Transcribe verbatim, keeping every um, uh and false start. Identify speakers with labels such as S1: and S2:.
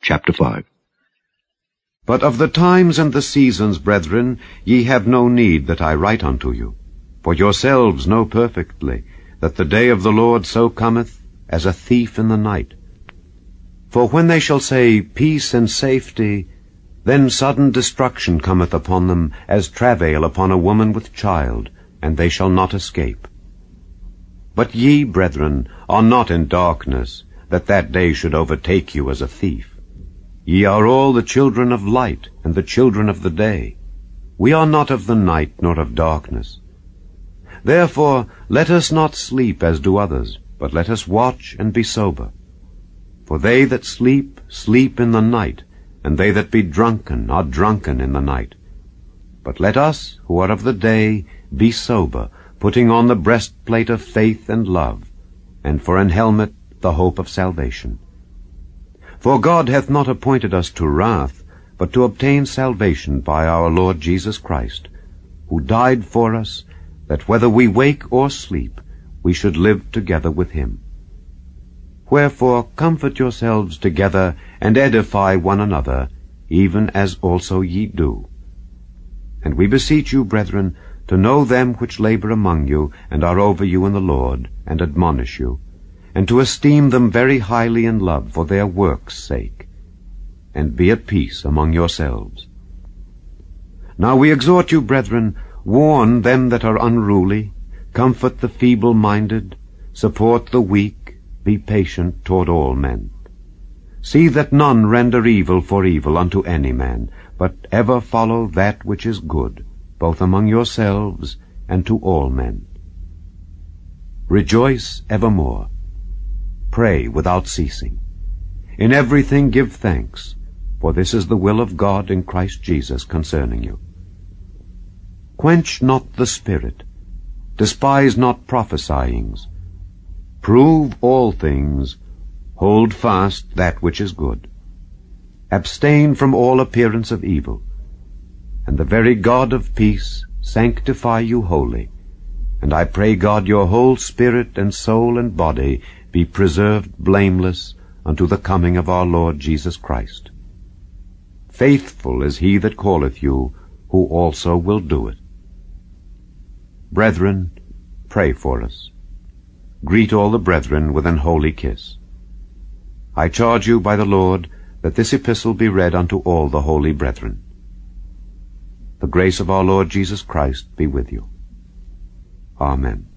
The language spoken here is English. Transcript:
S1: chapter five.
S2: But of the times and the seasons, brethren, ye have no need that I write unto you. For yourselves know perfectly that the day of the Lord so cometh as a thief in the night. For when they shall say, Peace and safety, then sudden destruction cometh upon them, as travail upon a woman with child, and they shall not escape. But ye, brethren, are not in darkness, that that day should overtake you as a thief. Ye are all the children of light, and the children of the day. We are not of the night, nor of darkness. Therefore let us not sleep as do others, but let us watch and be sober. For they that sleep, sleep in the night, and they that be drunken are drunken in the night. But let us, who are of the day, be sober, putting on the breastplate of faith and love, and for an helmet the hope of salvation. For God hath not appointed us to wrath, but to obtain salvation by our Lord Jesus Christ, who died for us, that whether we wake or sleep, we should live together with him. Wherefore comfort yourselves together, and edify one another, even as also ye do. And we beseech you, brethren, to know them which labor among you, and are over you in the Lord, and admonish you, and to esteem them very highly in love for their works' sake, and be at peace among yourselves. Now we exhort you, brethren, warn them that are unruly, comfort the feeble-minded, support the weak, be patient toward all men. See that none render evil for evil unto any man, but ever follow that which is good, both among yourselves and to all men. Rejoice evermore. Pray without ceasing. In everything give thanks, for this is the will of God in Christ Jesus concerning you. Quench not the spirit, despise not prophesyings. Prove all things, hold fast that which is good. Abstain from all appearance of evil, and the very God of peace sanctify you wholly. And I pray God your whole spirit and soul and body be preserved blameless unto the coming of our Lord Jesus Christ. Faithful is he that calleth you, who also will do it. Brethren, pray for us. Greet all the brethren with an holy kiss. I charge you by the Lord that this epistle be read unto all the holy brethren. The grace of our Lord Jesus Christ be with you. Amen.